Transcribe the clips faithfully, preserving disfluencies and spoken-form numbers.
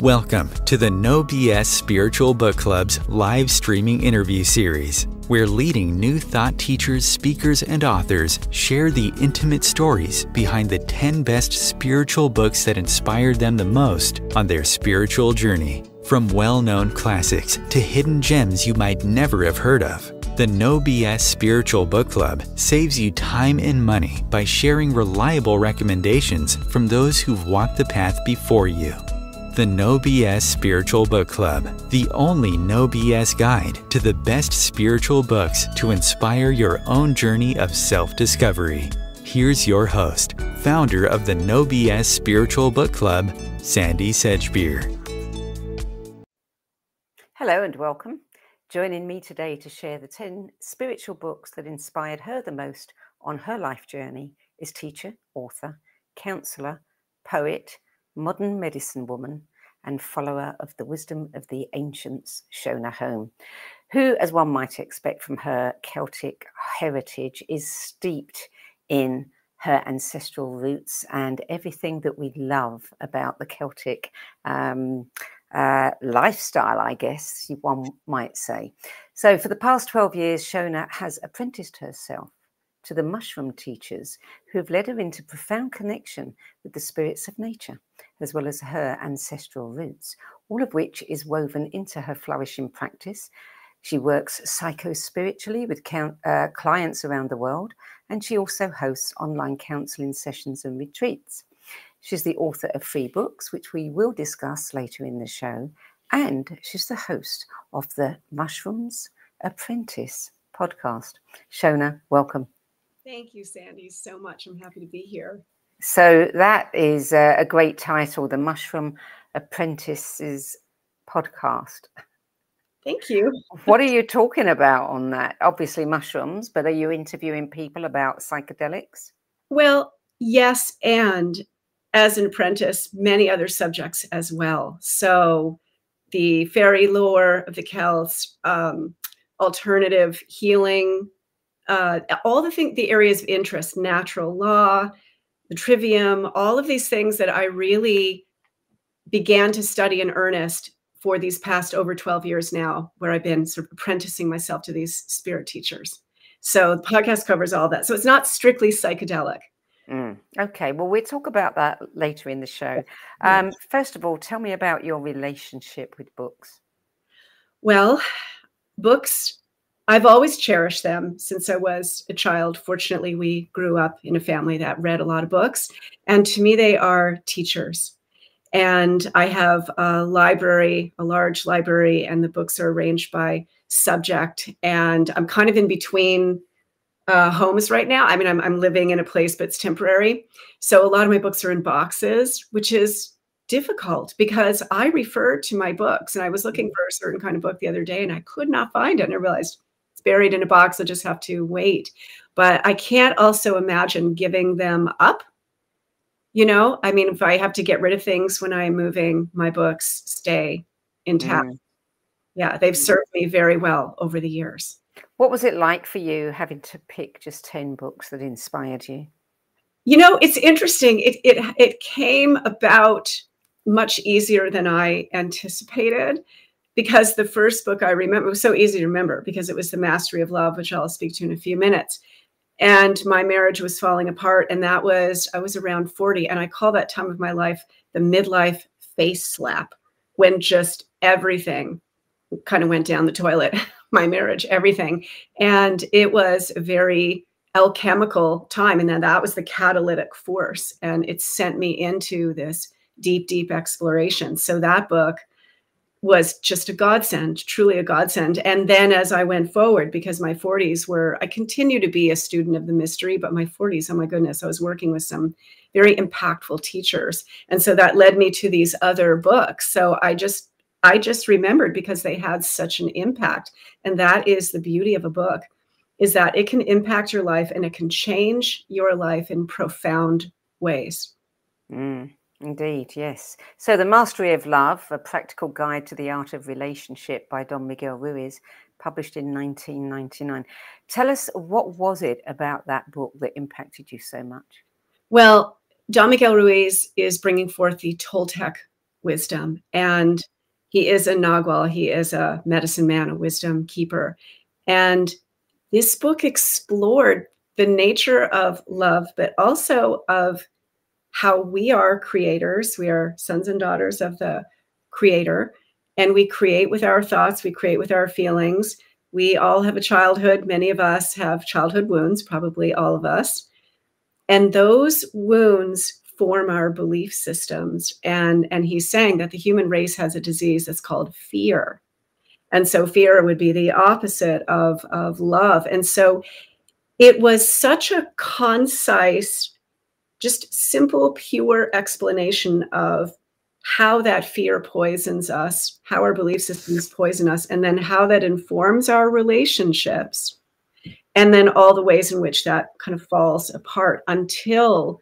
Welcome to the No B S Spiritual Book Club's live streaming interview series, where leading new thought teachers, speakers, and authors share the intimate stories behind the ten best spiritual books that inspired them the most on their spiritual journey. From well-known classics to hidden gems you might never have heard of, the No B S Spiritual Book Club saves you time and money by sharing reliable recommendations from those who've walked the path before you. The No B S Spiritual Book Club, the only No B S guide to the best spiritual books to inspire your own journey of self-discovery. Here's your host, founder of the No B S Spiritual Book Club, Sandy Sedgbeer. Hello and welcome. Joining me today to share the ten spiritual books that inspired her the most on her life journey is teacher, author, counselor, poet, modern medicine woman, and follower of the wisdom of the ancients, Shona Home, who, as one might expect from her Celtic heritage, is steeped in her ancestral roots and everything that we love about the Celtic um, uh, lifestyle, I guess one might say. So for the past twelve years, Shona has apprenticed herself to the mushroom teachers who have led her into profound connection with the spirits of nature, as well as her ancestral roots, all of which is woven into her flourishing practice. She works psycho-spiritually with count, uh, clients around the world, and she also hosts online counseling sessions and retreats. She's the author of three books, which we will discuss later in the show, and she's the host of the Mushrooms Apprentice podcast. Shona, welcome. Thank you, Sandy, so much. I'm happy to be here. So that is a, a great title, the Mushroom Apprentices podcast. Thank you. What are you talking about on that? Obviously mushrooms, but are you interviewing people about psychedelics? Well, yes, and as an apprentice, many other subjects as well. So the fairy lore of the Celts, um, alternative healing, uh, all the thing, the areas of interest, natural law, the trivium, all of these things that I really began to study in earnest for these past over twelve years now, where I've been sort of apprenticing myself to these spirit teachers. So the podcast covers all that. So it's not strictly psychedelic. Mm, okay, well, we'll talk about that later in the show. Um, first of all, tell me about your relationship with books. Well, books, I've always cherished them since I was a child. Fortunately, we grew up in a family that read a lot of books. And to me, they are teachers. And I have a library, a large library, and the books are arranged by subject. And I'm kind of in between uh, homes right now. I mean, I'm, I'm living in a place, but it's temporary. So a lot of my books are in boxes, which is difficult because I refer to my books. And I was looking for a certain kind of book the other day, and I could not find it. And I realized it's buried in a box. I'll just have to wait. But I can't also imagine giving them up. You know, I mean, if I have to get rid of things when I'm moving, my books stay intact. Mm. Yeah, they've served me very well over the years. What was it like for you having to pick just ten books that inspired you? You know, it's interesting. It it it came about much easier than I anticipated, because the first book I remember, it was so easy to remember because it was The Mastery of Love, which I'll speak to in a few minutes. And my marriage was falling apart. And that was, I was around forty. And I call that time of my life the midlife face slap, when just everything kind of went down the toilet, my marriage, everything. And it was a very alchemical time. And then that was the catalytic force. And it sent me into this deep, deep exploration. So that book was just a godsend, truly a godsend. And then as I went forward, because my forties were, I continue to be a student of the mystery, but my forties, oh my goodness, I was working with some very impactful teachers. And so that led me to these other books. So I just, I just remembered because they had such an impact. And that is the beauty of a book, is that it can impact your life and it can change your life in profound ways. Mm. Indeed, yes. So The Mastery of Love, A Practical Guide to the Art of Relationship by Don Miguel Ruiz, published in nineteen ninety-nine. Tell us, what was it about that book that impacted you so much? Well, Don Miguel Ruiz is bringing forth the Toltec wisdom. And he is a Nagual. He is a medicine man, a wisdom keeper. And this book explored the nature of love, but also of how we are creators. We are sons and daughters of the Creator, and we create with our thoughts. We create with our feelings. We all have a childhood. Many of us have childhood wounds, probably all of us. And those wounds form our belief systems. And, and he's saying that the human race has a disease that's called fear. And so fear would be the opposite of, of love. And so it was such a concise, just simple, pure explanation of how that fear poisons us, how our belief systems poison us, and then how that informs our relationships, and then all the ways in which that kind of falls apart until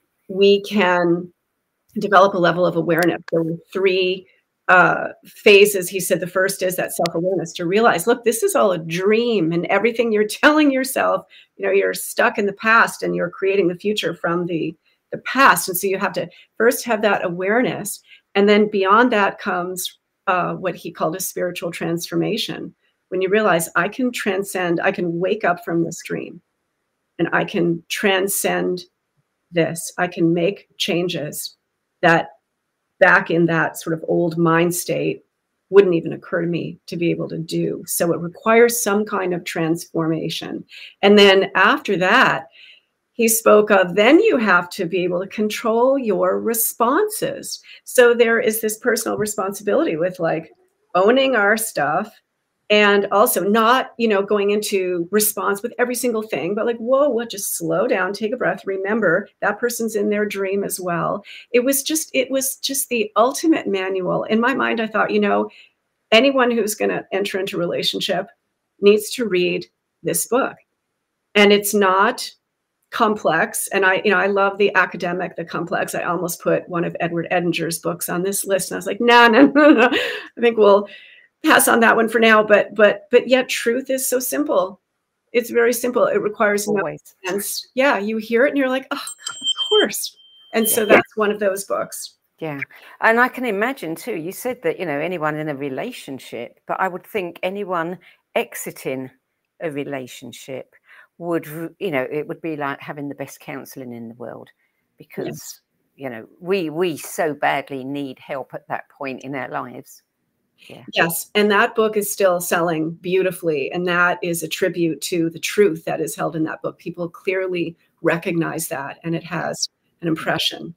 we can develop a level of awareness. There were three uh, phases. He said the first is that self-awareness, to realize, look, this is all a dream, and everything you're telling yourself, you know, you're stuck in the past and you're creating the future from the, the past. And so you have to first have that awareness. And then beyond that comes uh, what he called a spiritual transformation. When you realize I can transcend, I can wake up from this dream and I can transcend this. I can make changes that back in that sort of old mind state wouldn't even occur to me to be able to do. So it requires some kind of transformation. And then after that, he spoke of, then you have to be able to control your responses. So there is this personal responsibility with like owning our stuff, and also not, you know, going into response with every single thing, but like, whoa, what, just slow down, take a breath. Remember that person's in their dream as well. It was just, it was just the ultimate manual. In my mind, I thought, you know, anyone who's going to enter into a relationship needs to read this book. And it's not complex. And I, you know, I love the academic, the complex. I almost put one of Edward Edinger's books on this list. And I was like, no, no, no, no. I think we'll pass on that one for now. But, but, but yet truth is so simple. It's very simple. It requires no sense. Yeah. You hear it and you're like, oh, God, of course. And so yeah. that's one of those books. Yeah. And I can imagine too, you said that, you know, anyone in a relationship, but I would think anyone exiting a relationship would, you know, it would be like having the best counseling in the world, because, yes. you know, we, we so badly need help at that point in our lives. Yeah. Yes. And that book is still selling beautifully. And that is a tribute to the truth that is held in that book. People clearly recognize that, and it has an impression.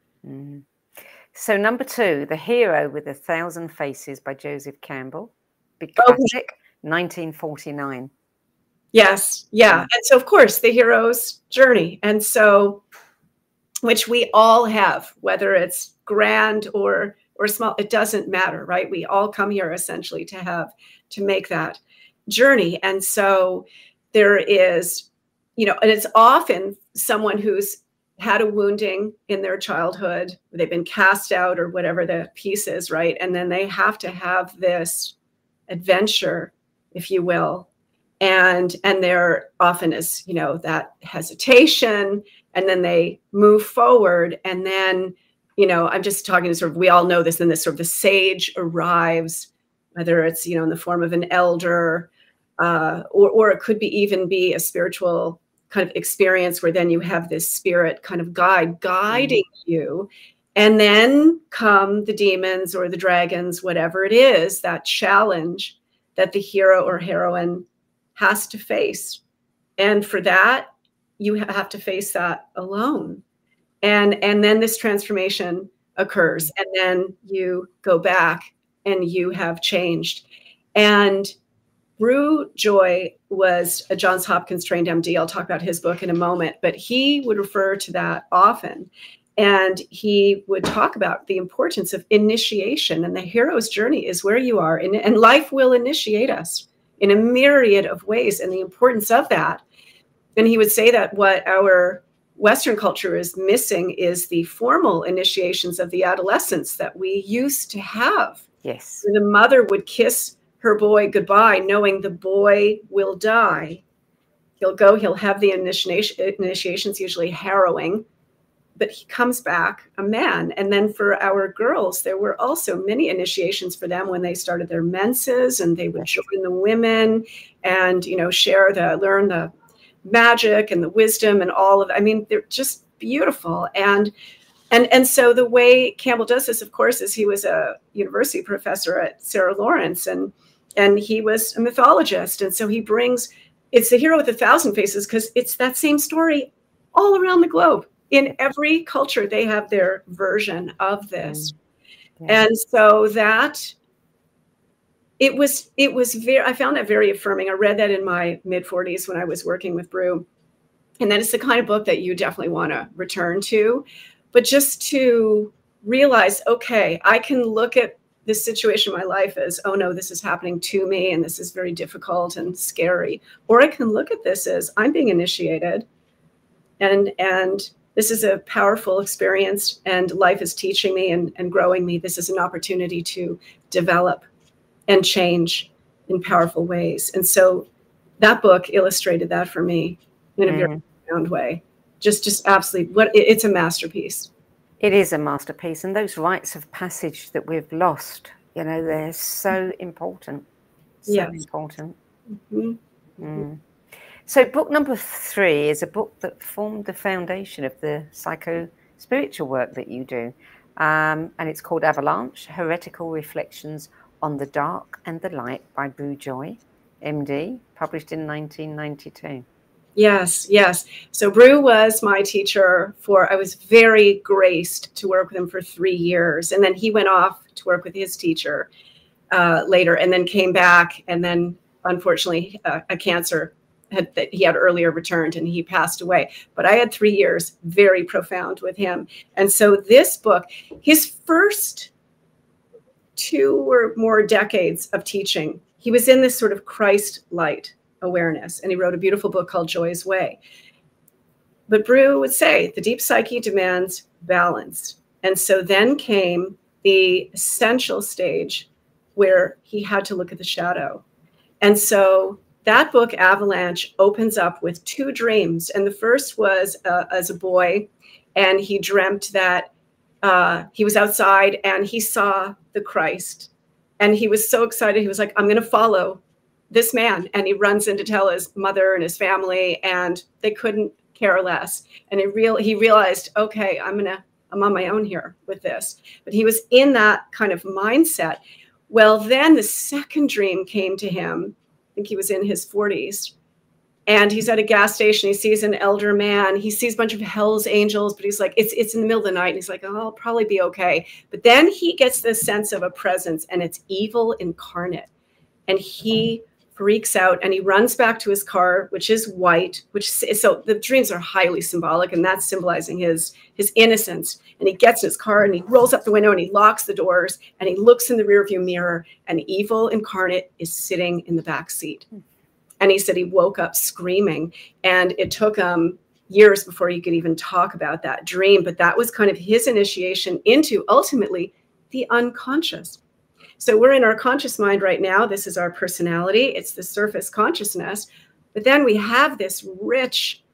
Mm. So number two, The Hero with a Thousand Faces by Joseph Campbell. Big classic, okay. nineteen forty-nine. Yes. Yeah. And so, of course, the hero's journey. And so, which we all have, whether it's grand or or small, it doesn't matter, right? We all come here essentially to have, to make that journey. And so there is, you know, and it's often someone who's had a wounding in their childhood, they've been cast out or whatever the piece is, right? And then they have to have this adventure, if you will. And, and there often is, you know, that hesitation, and then they move forward. And then, you know, I'm just talking to sort of, we all know this, and this sort of the sage arrives, whether it's, you know, in the form of an elder, uh, or, or it could be even be a spiritual kind of experience where then you have this spirit kind of guide, guiding mm-hmm. you. And then come the demons or the dragons, whatever it is, that challenge that the hero or heroine has to face. And for that, you have to face that alone. And, and then this transformation occurs, and then you go back and you have changed. And Brew Joy was a Johns Hopkins trained M D. I'll talk about his book in a moment, but he would refer to that often. And he would talk about the importance of initiation, and the hero's journey is where you are. And, and life will initiate us in a myriad of ways, and the importance of that. And he would say that what our Western culture is missing is the formal initiations of the adolescence that we used to have. Yes. Where the mother would kiss her boy goodbye, knowing the boy will die. He'll go, he'll have the initiation, initiations, usually harrowing, but he comes back a man. And then for our girls, there were also many initiations for them when they started their menses, and they would join the women and, you know, share the, learn the magic and the wisdom and all of, I mean, they're just beautiful. And And and so the way Campbell does this, of course, is he was a university professor at Sarah Lawrence, and and he was a mythologist. And so he brings, it's the hero with a thousand faces, because it's that same story all around the globe. In every culture, they have their version of this. Mm-hmm. Yeah. And so that, it was, it was very, I found that very affirming. I read that in my mid forties when I was working with Brew. And that is the kind of book that you definitely want to return to. But just to realize, okay, I can look at this situation in my life as, oh no, this is happening to me and this is very difficult and scary. Or I can look at this as, I'm being initiated, and and this is a powerful experience, and life is teaching me and, and growing me. This is an opportunity to develop and change in powerful ways. And so that book illustrated that for me in a mm. very profound way. Just, just absolutely, what it's a masterpiece. It is a masterpiece, and those rites of passage that we've lost, you know, they're so important, so yes. important. Mm-hmm. Mm. So, book number three is a book that formed the foundation of the psycho-spiritual work that you do, um, and it's called Avalanche: Heretical Reflections on the Dark and the Light by Brew Joy, M D, published in nineteen ninety-two. Yes, yes. So Brew was my teacher for, I was very graced to work with him for three years. And then he went off to work with his teacher uh, later, and then came back. And then unfortunately, uh, a cancer had, that he had earlier returned, and he passed away. But I had three years very profound with him. And so this book, his first two or more decades of teaching, he was in this sort of Christ light awareness, and he wrote a beautiful book called Joy's Way. But Brew would say the deep psyche demands balance. And so then came the essential stage where he had to look at the shadow. And so that book, Avalanche, opens up with two dreams. And the first was uh, as a boy, and he dreamt that uh, he was outside and he saw the Christ. And he was so excited. He was like, I'm going to follow this man. And he runs in to tell his mother and his family, and they couldn't care less. And he real he realized, okay, I'm gonna I'm on my own here with this. But he was in that kind of mindset. Well, then the second dream came to him. I think he was in his forties, and he's at a gas station. He sees an elder man. He sees a bunch of Hell's Angels, but he's like, it's it's in the middle of the night. And he's like, oh, I'll probably be okay. But then he gets this sense of a presence, and it's evil incarnate, and he freaks out, and he runs back to his car, which is white, which so the dreams are highly symbolic, and that's symbolizing his his innocence. And he gets in his car, and he rolls up the window, and he locks the doors, and he looks in the rearview mirror, and evil incarnate is sitting in the back seat. And he said he woke up screaming, and it took him years before he could even talk about that dream. But that was kind of his initiation into ultimately the unconscious. So we're in our conscious mind right now. This is our personality. It's the surface consciousness. But then we have this rich,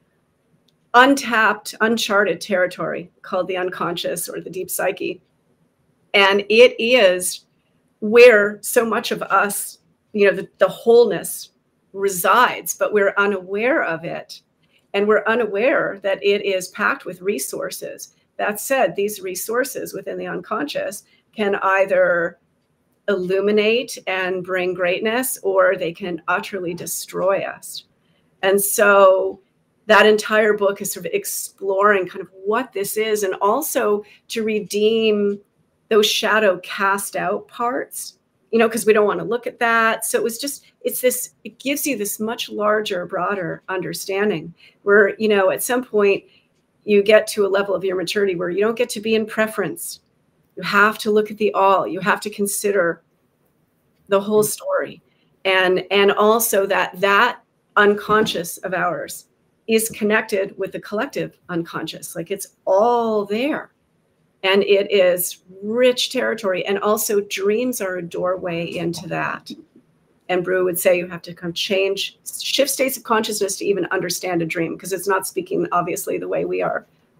untapped, uncharted territory called the unconscious or the deep psyche. And it is where so much of us, you know, the, the wholeness resides, but we're unaware of it. And we're unaware that it is packed with resources. That said, these resources within the unconscious can either illuminate and bring greatness, or they can utterly destroy us. And so that entire book is sort of exploring kind of what this is, and also to redeem those shadow cast out parts, you know, because we don't want to look at that. So it was just, it's this, it gives you this much larger, broader understanding where, you know, at some point you get to a level of your maturity where you don't get to be in preference. You have to look at the all. You have to consider the whole story. And, and also that that unconscious of ours is connected with the collective unconscious. Like it's all there. And it is rich territory. And also dreams are a doorway into that. And Brew would say you have to kind of change, shift states of consciousness to even understand a dream, because it's not speaking, obviously, the way we are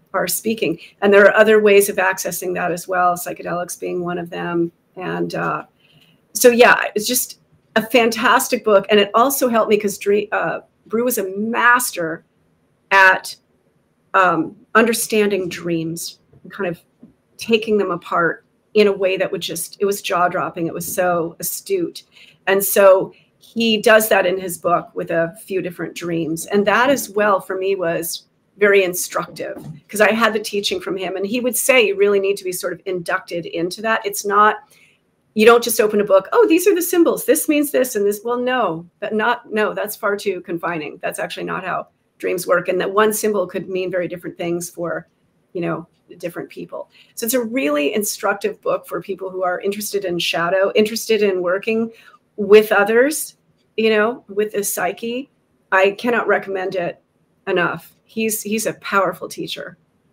are speaking. And there are other ways of accessing that as well, psychedelics being one of them. And uh, so, yeah, it's just a fantastic book. And it also helped me because uh, Brew was a master at um, understanding dreams and kind of taking them apart in a way that would just, it was jaw-dropping. It was so astute. And so he does that in his book with a few different dreams. And that as well, for me, was very instructive because I had the teaching from him. And he would say you really need to be sort of inducted into that. It's not, you don't just open a book, oh, these are the symbols. This means this and this. Well, no, but not, no, that's far too confining. That's actually not how dreams work. And that one symbol could mean very different things for, you know, different people. So it's a really instructive book for people who are interested in shadow, interested in working with others, you know, with the psyche. I cannot recommend it enough. He's he's a powerful teacher.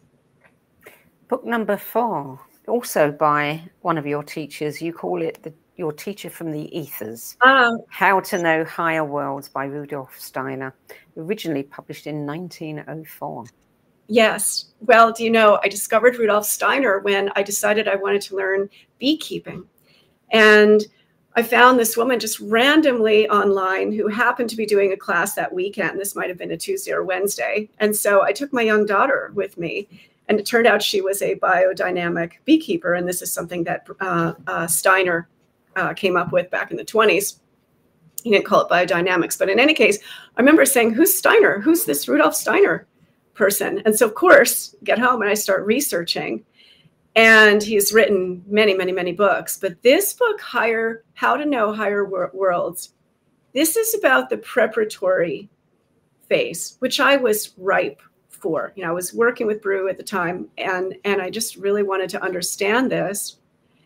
Book number four, also by one of your teachers. You call it the, your teacher from the ethers. Um, How to Know Higher Worlds by Rudolf Steiner, originally published in nineteen oh four. Yes. Well, do you know, I discovered Rudolf Steiner when I decided I wanted to learn beekeeping. And I found this woman just randomly online who happened to be doing a class that weekend. This might have been a Tuesday or Wednesday. And so I took my young daughter with me, and it turned out she was a biodynamic beekeeper. And this is something that uh, uh, Steiner uh, came up with back in the twenties. He didn't call it biodynamics. But in any case, I remember saying, who's Steiner? Who's this Rudolf Steiner person? And so, of course, get home and I start researching. And he's written many, many, many books. But this book, Higher, How to Know Higher Wor- Worlds, this is about the preparatory phase, which I was ripe for. You know, I was working with Brew at the time, and, and I just really wanted to understand this.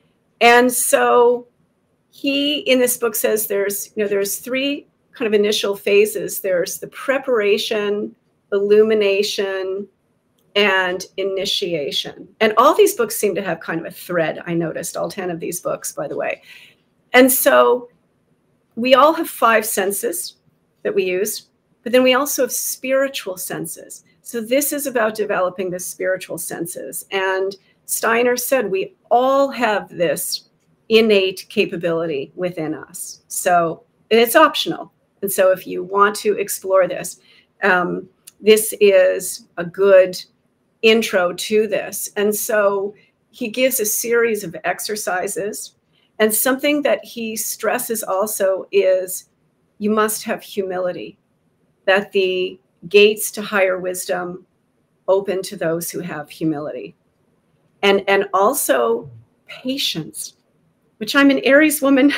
And so he, in this book, says there's, you know, there's three kind of initial phases. There's the preparation, illumination, and initiation. And all these books seem to have kind of a thread, I noticed, all ten of these books, by the way. And so we all have five senses that we use, but then we also have spiritual senses. So this is about developing the spiritual senses. And Steiner said we all have this innate capability within us. So it's optional. And so if you want to explore this, um, this is a good intro to this. And so he gives a series of exercises. And something that he stresses also is you must have humility, that the gates to higher wisdom open to those who have humility. And, and also patience, which I'm an Aries woman.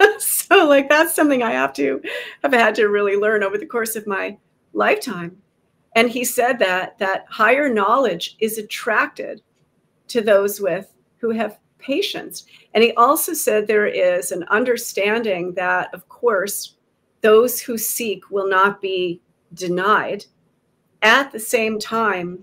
So like that's something I have to have had to really learn over the course of my lifetime. And he said that that higher knowledge is attracted to those with who have patience. And he also said there is an understanding that, of course, those who seek will not be denied. At the same time,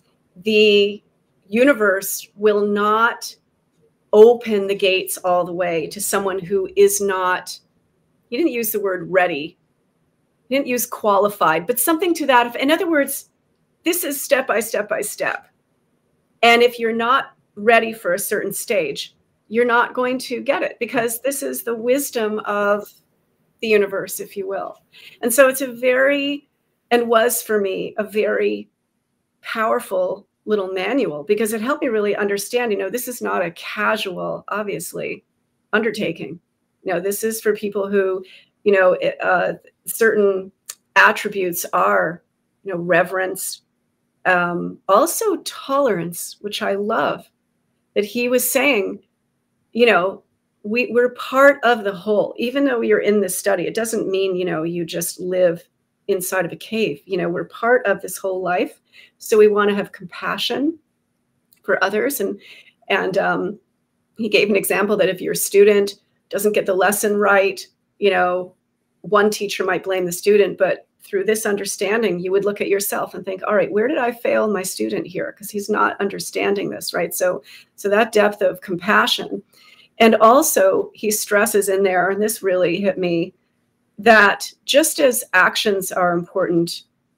the universe will not open the gates all the way to someone who is not, he didn't use the word ready, he didn't use qualified, but something to that. In other words, this is step by step by step. And if you're not ready for a certain stage, you're not going to get it, because this is the wisdom of the universe, if you will. And so it's a very, and was for me, a very powerful little manual, because it helped me really understand, you know, this is not a casual, obviously, undertaking. You know, this is for people who, you know, uh, certain attributes are, you know, reverence, um, also tolerance, which I love, that he was saying, you know, we, we're part of the whole. Even though you're in this study, it doesn't mean, you know, you just live inside of a cave. You know, we're part of this whole life. So we want to have compassion for others. And, and um, he gave an example that if your student doesn't get the lesson right, you know, one teacher might blame the student, but through this understanding, you would look at yourself and think, all right, where did I fail my student here? Because he's not understanding this, right? So, so that depth of compassion. And also he stresses in there, and this really hit me, that just as actions are important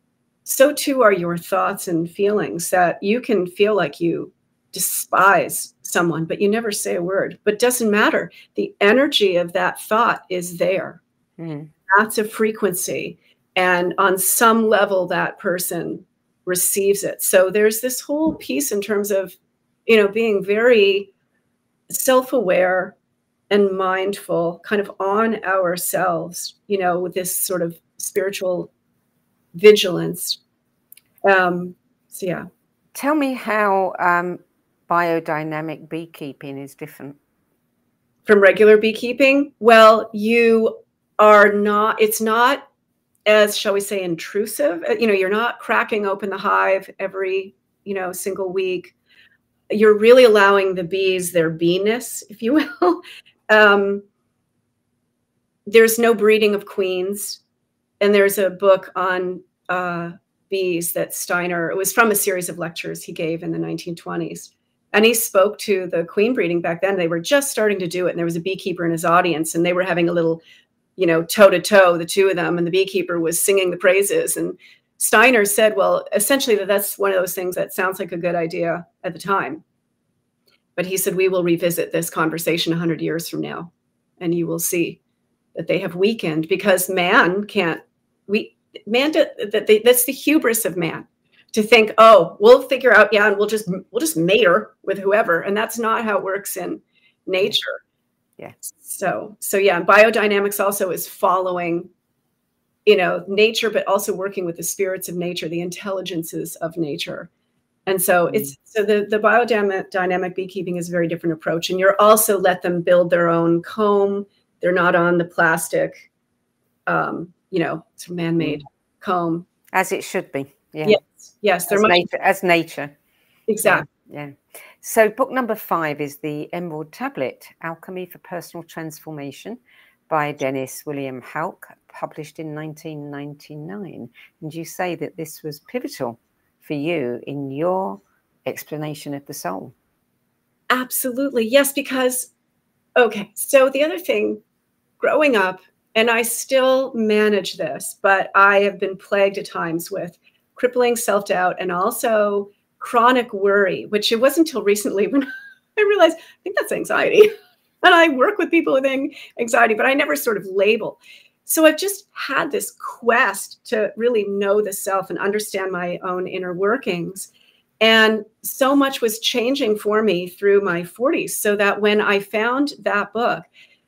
so too are your thoughts and feelings, that you can feel like you despise someone, but you never say a word. But it doesn't matter. The energy of that thought is there. Mm. That's a frequency. And on some level, that person receives it. So there's this whole piece in terms of, you know, being very self-aware and mindful, kind of on ourselves, you know, with this sort of spiritual vigilance. Um, so, yeah. Tell me how um, biodynamic beekeeping is different from regular beekeeping. Well, you are not, it's not as, shall we say, intrusive. You know, you're not cracking open the hive every, you know, single week. You're really allowing the bees their bee-ness, if you will. um, there's no breeding of queens. And there's a book on uh, bees that Steiner, it was from a series of lectures he gave in the nineteen twenties. And he spoke to the queen breeding back then. They were just starting to do it. And there was a beekeeper in his audience, and they were having a little, you know, toe to toe, the two of them. And the beekeeper was singing the praises. And Steiner said, well, essentially that that's one of those things that sounds like a good idea at the time. But he said, we will revisit this conversation one hundred years from now, and you will see that they have weakened, because man can't, we, man, that they, that's the hubris of man, to think, oh, we'll figure out, yeah, and we'll just, we'll just mate her with whoever. And that's not how it works in nature. Yeah. So, so yeah, biodynamics also is following, you know, nature, but also working with the spirits of nature, the intelligences of nature. And so it's, so the, the biodynamic beekeeping is a very different approach. And you're also let them build their own comb. They're not on the plastic, um, you know, it's a man-made comb. As it should be. Yeah. Yes. Yes. They're as, much nature, as nature. Exactly. Yeah, yeah. So book number five is The Emerald Tablet, Alchemy for Personal Transformation by Dennis William Hauck, published in nineteen ninety-nine. And you say that this was pivotal for you in your explanation of the soul. Absolutely. Yes, because, okay, so the other thing, growing up, and I still manage this, but I have been plagued at times with crippling self-doubt and also chronic worry, which it wasn't until recently when I realized, I think that's anxiety. And I work with people with anxiety, but I never sort of label. So I've just had this quest to really know the self and understand my own inner workings. And so much was changing for me through my forties, so that when I found that book,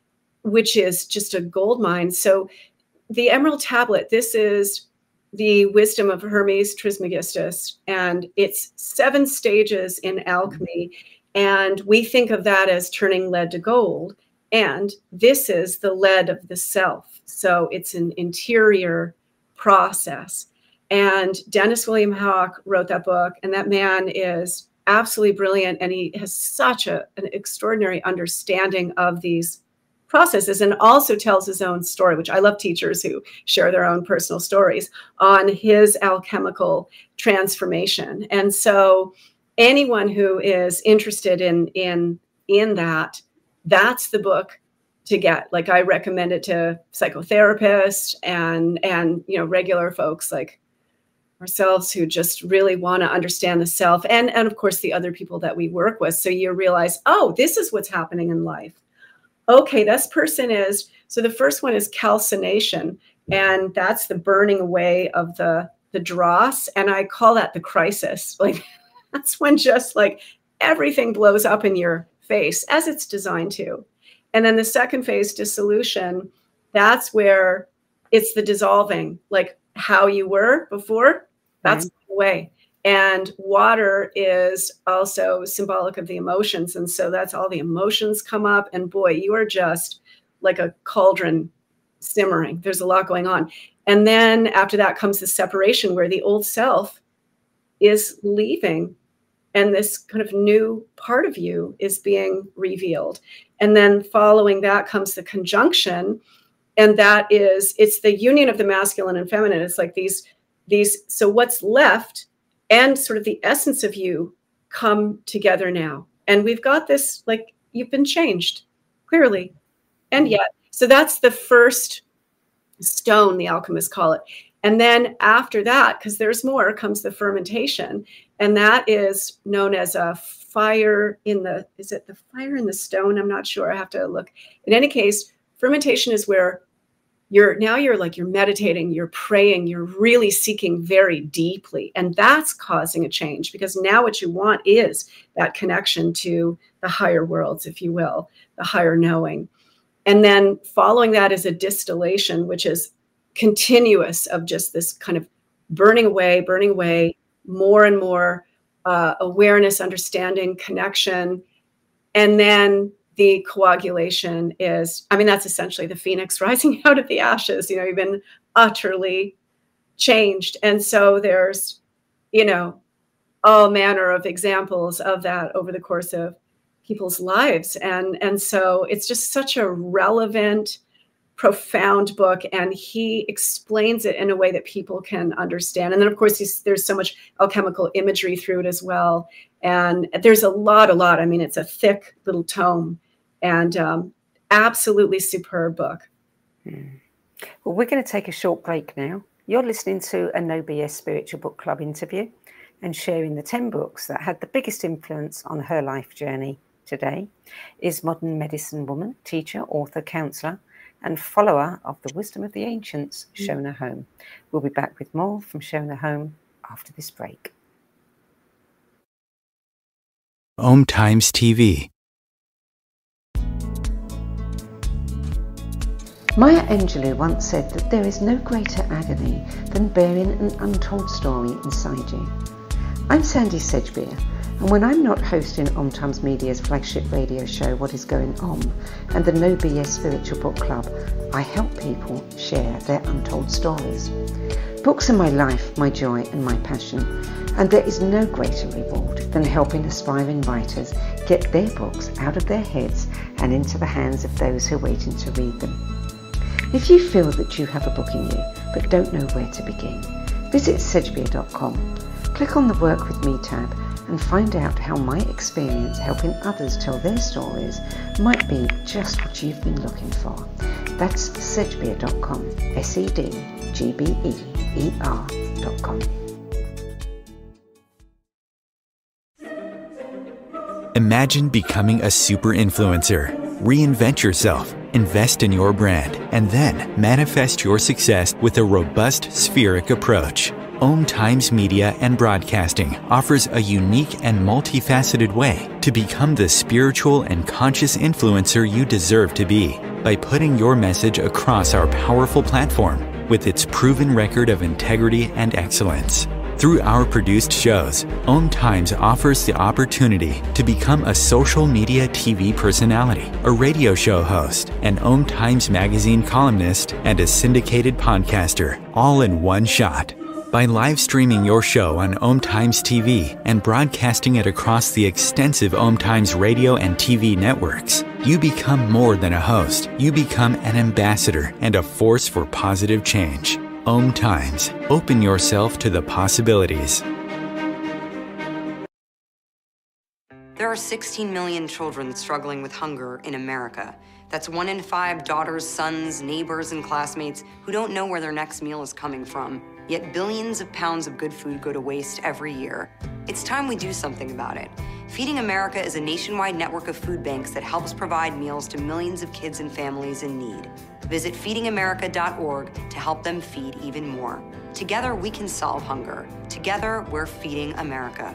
which is just a gold mine. So the Emerald Tablet, this is the wisdom of Hermes Trismegistus, and it's seven stages in alchemy. And we think of that as turning lead to gold. And this is the lead of the self. So it's an interior process. And Dennis William Hauck wrote that book, and that man is absolutely brilliant. And he has such a, an extraordinary understanding of these processes, and also tells his own story, which I love teachers who share their own personal stories on his alchemical transformation. And so anyone who is interested in, in, in that, that's the book to get. Like, I recommend it to psychotherapists and, and, you know, regular folks like ourselves who just really want to understand the self, and, and of course the other people that we work with. So you realize, oh, this is what's happening in life. Okay, this person is, so the first one is calcination, and that's the burning away of the, the dross. And I call that the crisis. Like, that's when just like everything blows up in your face, as it's designed to. And then the second phase, dissolution, that's where it's the dissolving, like how you were before, that's mm-hmm. the way. And water is also symbolic of the emotions. And so that's all the emotions come up. And boy, you are just like a cauldron simmering. There's a lot going on. And then after that comes the separation, where the old self is leaving and this kind of new part of you is being revealed. And then following that comes the conjunction. And that is, it's the union of the masculine and feminine. It's like these, these, so what's left and sort of the essence of you come together now. And we've got this, like, you've been changed, clearly. And yet, so that's the first stone, the alchemists call it. And then after that, because there's more, comes the fermentation. And that is known as a fire in the, is it the fire in the stone? I'm not sure. I have to look. In any case, fermentation is where you're now you're like you're meditating, you're praying, you're really seeking very deeply. And that's causing a change, because now what you want is that connection to the higher worlds, if you will, the higher knowing. And then following that is a distillation, which is continuous, of just this kind of burning away, burning away, more and more uh, awareness, understanding, connection. And then the coagulation is, I mean, that's essentially the phoenix rising out of the ashes. You know, you've been utterly changed. And so there's, you know, all manner of examples of that over the course of people's lives. And, and so it's just such a relevant, profound book. And he explains it in a way that people can understand. And then, of course, he's, there's so much alchemical imagery through it as well. And there's a lot, a lot. I mean, it's a thick little tome. And um, absolutely superb book. Hmm. Well, we're going to take a short break now. You're listening to a No B S Spiritual Book Club interview and sharing the ten books that had the biggest influence on her life journey. Today is modern medicine woman, teacher, author, counselor, and follower of the wisdom of the ancients, Shona Home. We'll be back with more from Shona Home after this break. Om Times T V. Maya Angelou once said that there is no greater agony than bearing an untold story inside you. I'm Sandy Sedgbeer, and when I'm not hosting Om Times Media's flagship radio show, What Is Going On, and the No B S Spiritual Book Club, I help people share their untold stories. Books are my life, my joy, and my passion, and there is no greater reward than helping aspiring writers get their books out of their heads and into the hands of those who are waiting to read them. If you feel that you have a book in you but don't know where to begin, visit sedgbeer dot com. Click on the Work With Me tab and find out how my experience helping others tell their stories might be just what you've been looking for. That's sedgbeer dot com, S E D G B E E R dot com. Imagine becoming a super influencer. Reinvent yourself, invest in your brand, and then manifest your success with a robust spheric approach. Om Times Media and Broadcasting offers a unique and multifaceted way to become the spiritual and conscious influencer you deserve to be by putting your message across our powerful platform with its proven record of integrity and excellence. Through our produced shows, Om Times offers the opportunity to become a social media T V personality, a radio show host, an Om Times magazine columnist, and a syndicated podcaster, all in one shot. By live streaming your show on Om Times T V and broadcasting it across the extensive Om Times radio and T V networks, you become more than a host. You become an ambassador and a force for positive change. Om Times. Open yourself to the possibilities. There are sixteen million children struggling with hunger in America. That's one in five daughters, sons, neighbors, and classmates who don't know where their next meal is coming from. Yet billions of pounds of good food go to waste every year. It's time we do something about it. Feeding America is a nationwide network of food banks that helps provide meals to millions of kids and families in need. Visit feeding america dot org to help them feed even more. Together, we can solve hunger. Together, we're feeding America.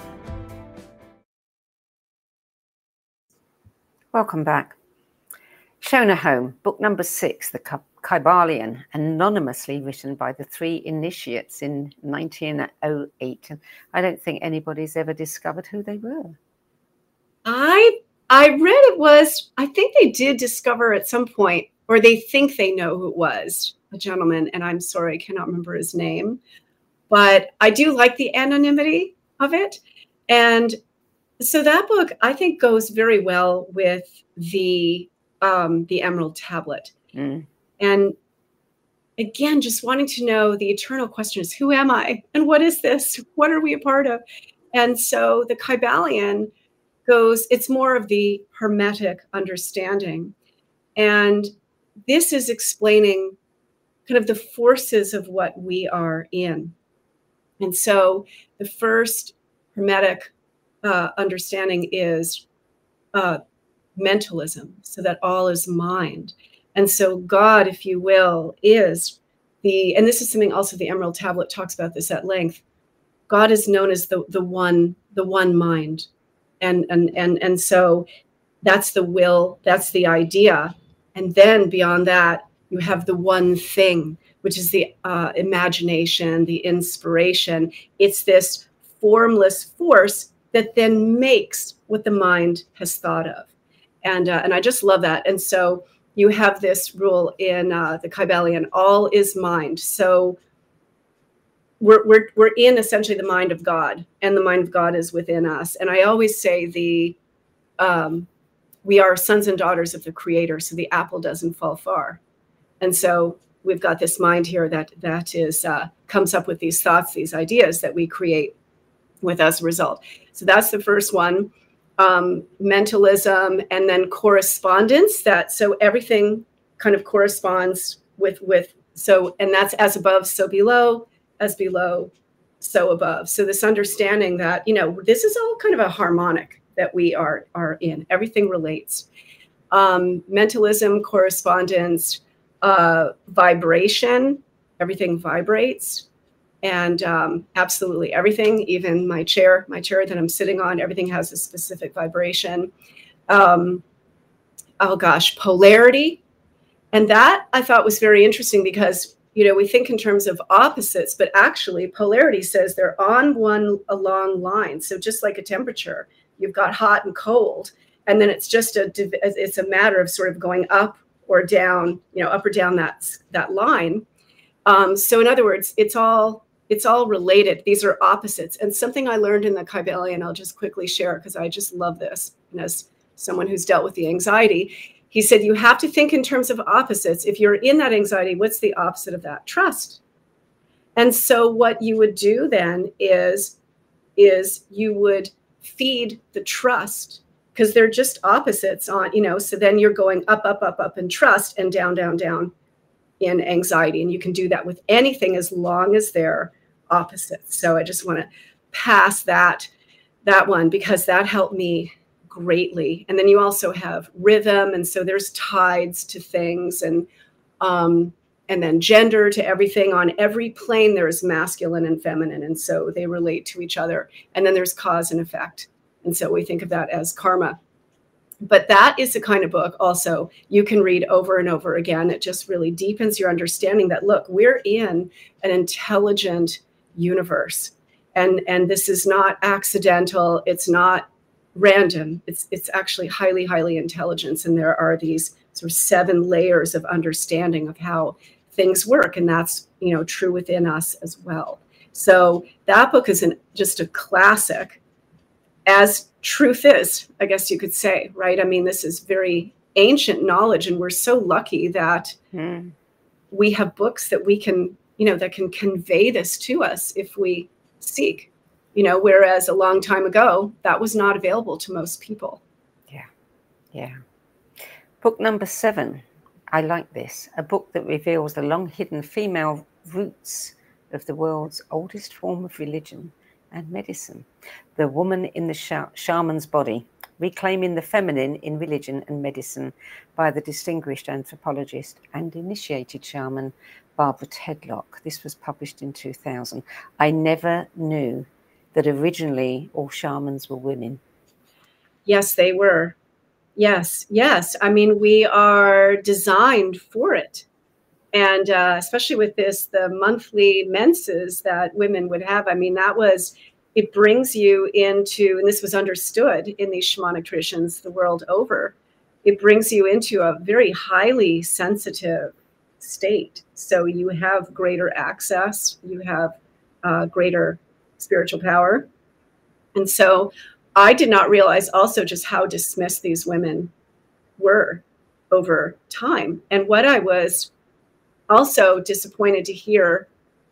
Welcome back. Shona Home, book number six, The Kybalion, anonymously written by the three initiates in nineteen oh eight. And I don't think anybody's ever discovered who they were. I I read it was, I think they did discover at some point, or they think they know who it was, a gentleman, and I'm sorry, I cannot remember his name. But I do like the anonymity of it. And so that book, I think, goes very well with the um, the Emerald Tablet. Mm. And again, just wanting to know the eternal question is, who am I? And what is this? What are we a part of? And so the Kybalion goes, it's more of the Hermetic understanding. And this is explaining, kind of the forces of what we are in. And so the first Hermetic uh, understanding is uh, mentalism, so that all is mind. And so God, if you will, is the, and this is something also the Emerald Tablet talks about this at length. God is known as the the one, the one mind. And and and and so that's the will, that's the idea. And then beyond that, you have the one thing, which is the uh, imagination, the inspiration. It's this formless force that then makes what the mind has thought of. And uh, and I just love that. And so you have this rule in uh, the Kybalion, all is mind. So we're, we're, we're in essentially the mind of God, and the mind of God is within us. And I always say the um, we are sons and daughters of the Creator, so the apple doesn't fall far. And so we've got this mind here that that is uh, comes up with these thoughts, these ideas that we create with as a result. So that's the first one. Um, mentalism, and then correspondence, that so everything kind of corresponds with with so, and that's as above so below, as below so above. So this understanding that, you know, this is all kind of a harmonic that we are are in. Everything relates. Um, mentalism, correspondence, uh, vibration, everything vibrates. And um, absolutely everything, even my chair, my chair that I'm sitting on, everything has a specific vibration. Um, oh gosh, polarity. And that I thought was very interesting because, you know, we think in terms of opposites, but actually polarity says they're on one a long line. So just like a temperature, you've got hot and cold, and then it's just a, it's a matter of sort of going up or down, you know, up or down that, that line. Um, so in other words, it's all, It's all related. These are opposites. And something I learned in the Kybalion, I'll just quickly share because I just love this. And as someone who's dealt with the anxiety, he said, you have to think in terms of opposites. If you're in that anxiety, what's the opposite of that? Trust. And so what you would do then is, is you would feed the trust, because they're just opposites on, you know, so then you're going up, up, up, up in trust, and down, down, down in anxiety. And you can do that with anything as long as they're opposites. So I just want to pass that, that one, because that helped me greatly. And then you also have rhythm. And so there's tides to things, and, um, and then gender to everything. On every plane, there's masculine and feminine. And so they relate to each other. And then there's cause and effect. And so we think of that as karma. But that is the kind of book also you can read over and over again. It just really deepens your understanding that, look, we're in an intelligent universe. And, and this is not accidental. It's not random. It's, it's actually highly, highly intelligent. And there are these sort of seven layers of understanding of how things work. And that's, you know, true within us as well. So that book is an, just a classic, as truth is, I guess you could say, right? I mean, this is very ancient knowledge, and we're so lucky that mm. we have books that we can, you know, that can convey this to us if we seek, you know, whereas a long time ago, that was not available to most people. Yeah. Yeah. Book number seven. I like this. A book that reveals the long hidden female roots of the world's oldest form of religion and medicine. The Woman in the Sh- Shaman's Body, Reclaiming the Feminine in Religion and Medicine, by the distinguished anthropologist and initiated shaman Barbara Tedlock. This was published in two thousand. I never knew that originally all shamans were women. Yes, they were. Yes, yes. I mean, we are designed for it. And uh, especially with this, the monthly menses that women would have, I mean, that was, it brings you into, and this was understood in these shamanic traditions the world over, it brings you into a very highly sensitive state. So you have greater access, you have uh, greater spiritual power. And so I did not realize also just how dismissed these women were over time. And what I was also disappointed to hear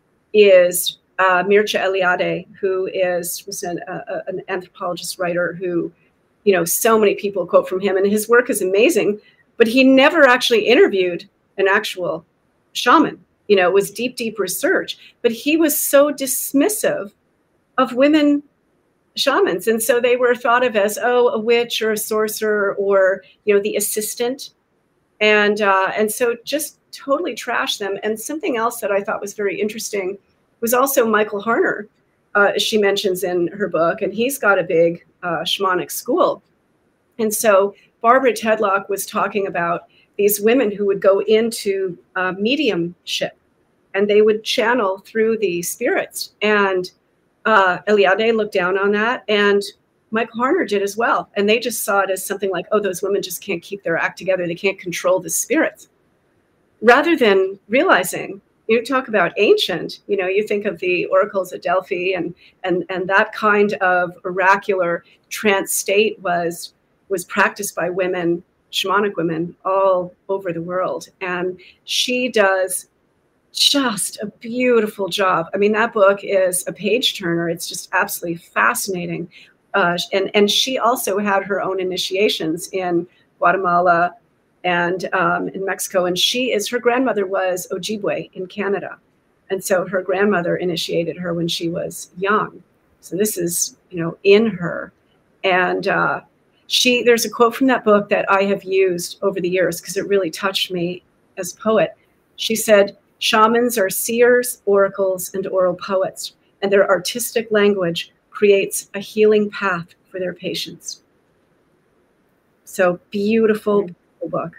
is uh, Mircea Eliade, who is was an, uh, an anthropologist writer who, you know, so many people quote from him, and his work is amazing, but he never actually interviewed an actual shaman. You know, it was deep, deep research. But he was so dismissive of women shamans. And so they were thought of as, oh, a witch or a sorcerer or, you know, the assistant. And uh, and so just totally trashed them. And something else that I thought was very interesting was also Michael Harner, uh, she mentions in her book, and he's got a big uh, shamanic school. And so Barbara Tedlock was talking about these women who would go into uh, mediumship, and they would channel through the spirits. And uh, Eliade looked down on that, and Michael Harner did as well. And they just saw it as something like, oh, those women just can't keep their act together. They can't control the spirits. Rather than realizing, you talk about ancient, you know, you think of the oracles at Delphi, and and and that kind of oracular trance state was was practiced by women, shamanic women all over the world. And she does just a beautiful job. I mean, that book is a page turner. It's just absolutely fascinating. Uh, and, and she also had her own initiations in Guatemala and um, in Mexico. And she is, her grandmother was Ojibwe in Canada. And so her grandmother initiated her when she was young. So this is, you know, in her. And uh, she, there's a quote from that book that I have used over the years because it really touched me as a poet. She said, shamans are seers, oracles, and oral poets, and their artistic language creates a healing path for their patients. So beautiful, beautiful book.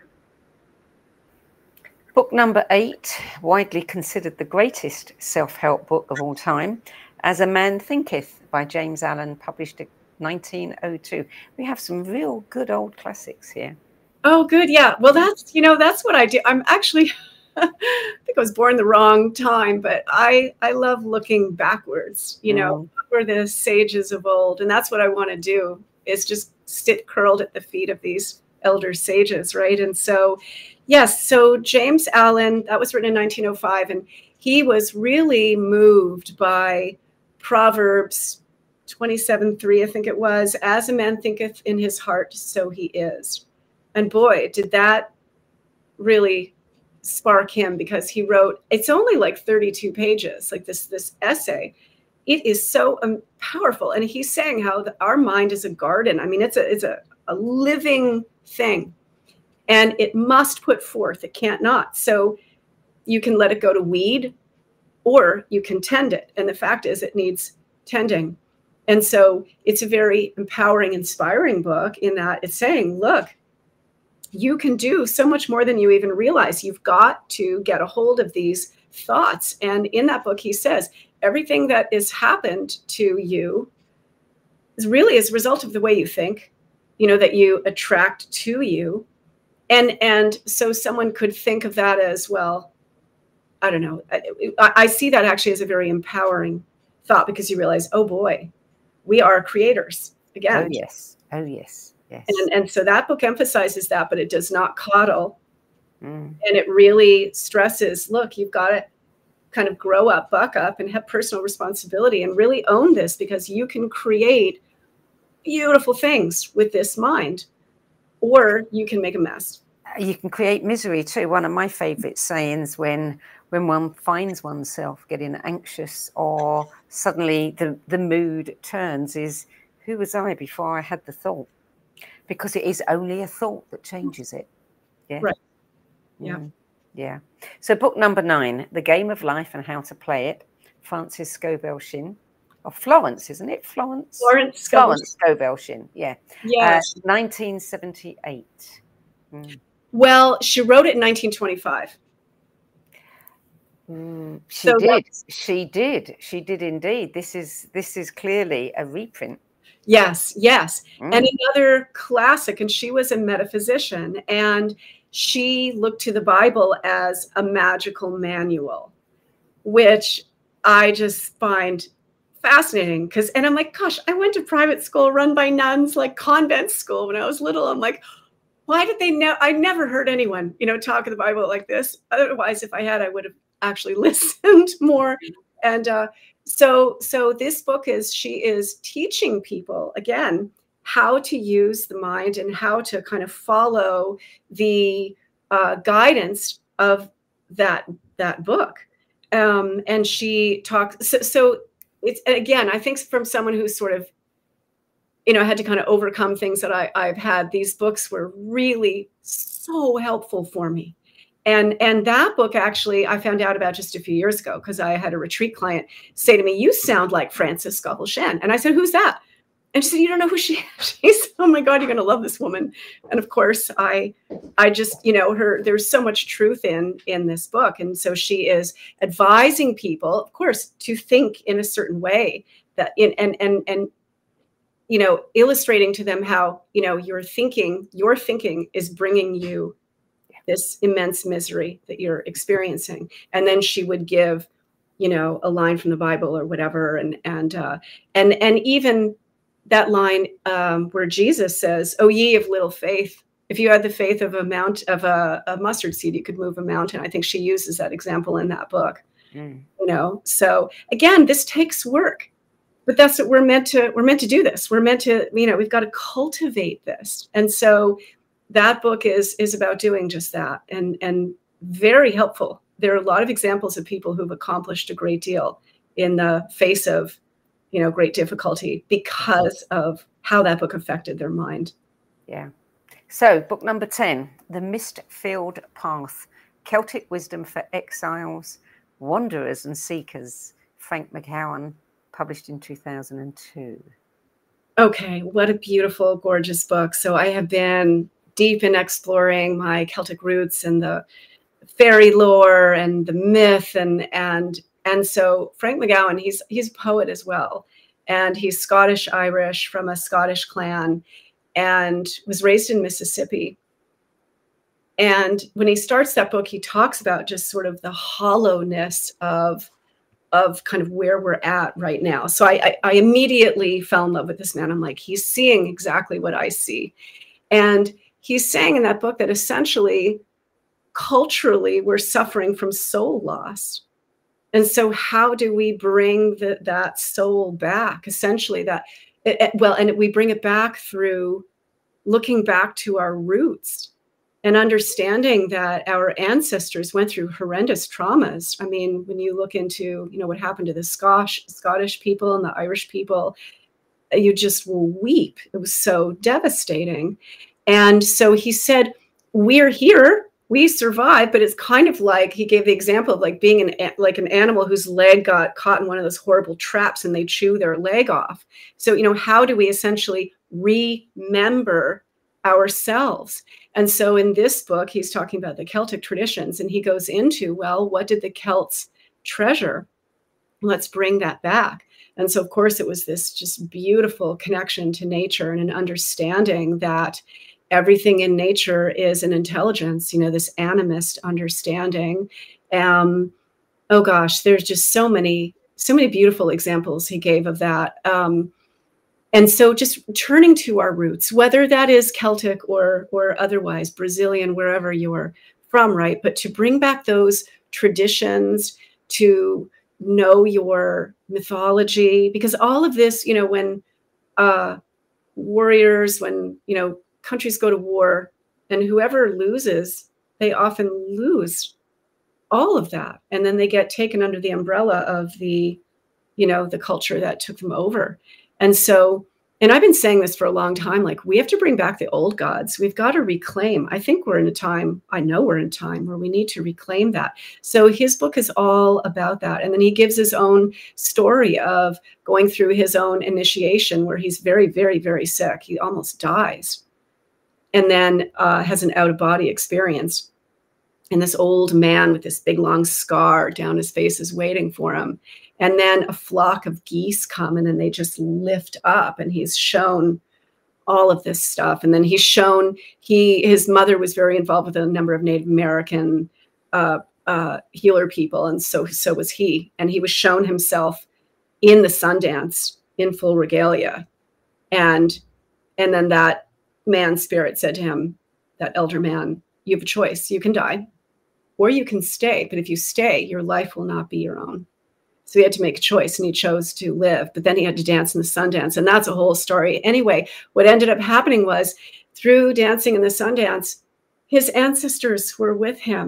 Book number eight, widely considered the greatest self-help book of all time, As a Man Thinketh by James Allen, published in nineteen oh two. We have some real good old classics here. Oh, good. Yeah. Well, that's, you know, that's what I do. I'm actually, I think I was born the wrong time, but I, I love looking backwards, you know, Mm. where the sages of old. And that's what I want to do, is just sit curled at the feet of these elder sages, right? And so, yes, so James Allen, that was written in nineteen oh five, and he was really moved by Proverbs twenty-seven three, I think it was, as a man thinketh in his heart, so he is. And boy, did that really spark him, because he wrote, it's only like thirty-two pages, like this, this essay. It is so um, powerful. And he's saying how the, our mind is a garden. I mean, it's a, it's a, a living thing, and it must put forth, it can't not. So you can let it go to weed, or you can tend it. And the fact is, it needs tending. And so it's a very empowering, inspiring book in that it's saying, look, you can do so much more than you even realize. You've got to get a hold of these thoughts. And in that book, he says, everything that has happened to you is really as a result of the way you think, you know, that you attract to you. And, and so someone could think of that as, well, I don't know. I, I see that actually as a very empowering thought, because you realize, oh boy, we are creators again. Oh, yes. Oh, yes. Yes. And, and so that book emphasizes that, but it does not coddle. Mm. And it really stresses, look, you've got to kind of grow up, buck up, and have personal responsibility and really own this, because you can create beautiful things with this mind, or you can make a mess. You can create misery too. One of my favorite sayings, when when one finds oneself getting anxious or suddenly the, the mood turns, is, who was I before I had the thought? Because it is only a thought that changes it. Yeah. Right. Yeah. Mm. Yeah. So book number nine, The Game of Life and How to Play It, Frances Scovell Shinn. Or Florence, isn't it? Florence? Florence Florence Scovell Shinn, yeah. Yes. Uh, nineteen seventy-eight. Mm. Well, she wrote it in nineteen twenty-five. Mm, she So did. that's- She did. She did indeed. This is this is clearly a reprint. Yes, yes. Mm. And another classic, and she was a metaphysician, and she looked to the Bible as a magical manual, which I just find fascinating. Because, and I'm like, gosh, I went to private school run by nuns, like convent school when I was little. I'm like, why did they know? I never heard anyone, you know, talk of the Bible like this. Otherwise, if I had, I would have actually listened more. And uh, so, so this book is, she is teaching people, again, how to use the mind and how to kind of follow the uh, guidance of that that book. Um, and she talks, so, so it's, again, I think from someone who's sort of, you know, had to kind of overcome things that I, I've had, these books were really so helpful for me. And, and that book, actually, I found out about just a few years ago, because I had a retreat client say to me, "You sound like Frances Scovel-Shand." And I said, "Who's that?" And she said, "You don't know who she is?" She said, "Oh my God, you're going to love this woman." And of course, I, I just, you know, her, there's so much truth in, in this book. And so she is advising people, of course, to think in a certain way, that in, and, and, and, you know, illustrating to them how, you know, your thinking, your thinking is bringing you this immense misery that you're experiencing. And then she would give, you know, a line from the Bible or whatever. And, and, uh, and, and even that line um, where Jesus says, "Oh, ye of little faith, if you had the faith of a mount of a, a mustard seed, you could move a mountain." I think she uses that example in that book. Mm. You know, so again, this takes work, but that's what we're meant to, we're meant to do this. We're meant to, you know, we've got to cultivate this. And so that book is, is about doing just that, and, and very helpful. There are a lot of examples of people who've accomplished a great deal in the face of, you know, great difficulty, because of how that book affected their mind. Yeah. So book number ten, The Mist-Filled Path, Celtic Wisdom for Exiles, Wanderers and Seekers, Frank McGowan, published in two thousand two. Okay, what a beautiful, gorgeous book. So I have been deep in exploring my Celtic roots and the fairy lore and the myth, and and and so Frank McGowan, he's he's a poet as well, and he's Scottish Irish from a Scottish clan, and was raised in Mississippi. And when he starts that book, he talks about just sort of the hollowness of of kind of where we're at right now. So I, I, I immediately fell in love with this man. I'm like, he's seeing exactly what I see. And he's saying in that book that essentially, culturally, we're suffering from soul loss. And so how do we bring the, that soul back? Essentially that, it, it, well, and we bring it back through looking back to our roots and understanding that our ancestors went through horrendous traumas. I mean, when you look into, you know, what happened to the Scottish, Scottish people and the Irish people, you just will weep. It was so devastating. And so he said, we're here, we survived, but it's kind of like, he gave the example of like being an, like an animal whose leg got caught in one of those horrible traps and they chew their leg off. So, you know, how do we essentially remember ourselves? And so in this book, he's talking about the Celtic traditions, and he goes into, well, what did the Celts treasure? Let's bring that back. And so, of course, it was this just beautiful connection to nature and an understanding that everything in nature is an intelligence, you know, this animist understanding. Um, oh, gosh, there's just so many, so many beautiful examples he gave of that. Um, And so just turning to our roots, whether that is Celtic or, or otherwise, Brazilian, wherever you're from, right? But to bring back those traditions, to know your mythology, because all of this, you know, when uh, warriors, when, you know, countries go to war and whoever loses, they often lose all of that. And then they get taken under the umbrella of the, you know, the culture that took them over. And so, and I've been saying this for a long time, like we have to bring back the old gods. We've got to reclaim. I think we're in a time, I know we're in a time where we need to reclaim that. So his book is all about that. And then he gives his own story of going through his own initiation where he's very, very, very sick. He almost dies. And then uh, has an out-of-body experience. And this old man with this big long scar down his face is waiting for him. And then a flock of geese come and then they just lift up, and he's shown all of this stuff. And then he's shown, he, his mother was very involved with a number of Native American uh, uh, healer people. And so, so was he. And he was shown himself in the Sundance in full regalia. And, and then that man's spirit said to him, that elder man, you have a choice. You can die or you can stay. But if you stay, your life will not be your own. So he had to make a choice, and he chose to live, but then he had to dance in the Sundance, and that's a whole story. Anyway, what ended up happening was through dancing in the Sundance, his ancestors were with him,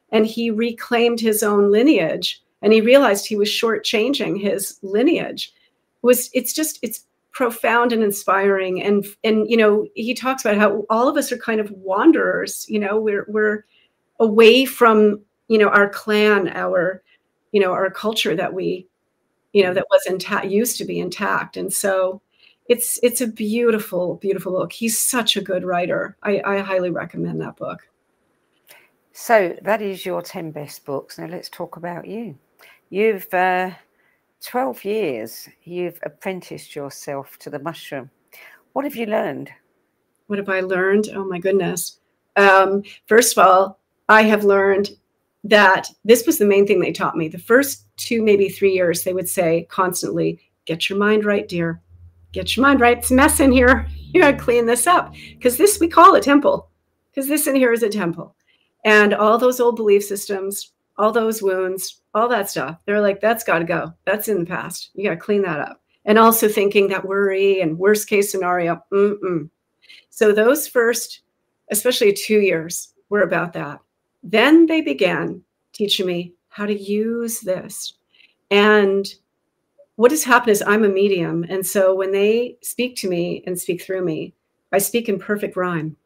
and he reclaimed his own lineage, and he realized he was shortchanging his lineage. It was it's just it's profound and inspiring. And and you know, he talks about how all of us are kind of wanderers. You know, we're we're away from, you know, our clan, our, you know, our culture that we, you know, that was intact, used to be intact. And so it's it's a beautiful, beautiful book. He's such a good writer. I, I highly recommend that book. So that is your ten best books. Now let's talk about you. You've uh, twelve years, you've apprenticed yourself to the mushroom. What have you learned? What have I learned? Oh my goodness. Um, first of all, I have learned that this was the main thing they taught me. The first two, maybe three years, they would say constantly, get your mind right, dear. Get your mind right. It's a mess in here. You got to clean this up. Because this, we call a temple. Because this in here is a temple. And all those old belief systems, all those wounds, all that stuff, they're like, that's got to go. That's in the past. You got to clean that up. And also thinking that worry and worst case scenario. Mm-mm. So those first, especially two years, were about that. Then they began teaching me how to use this. And what has happened is I'm a medium. And so when they speak to me and speak through me, I speak in perfect rhyme.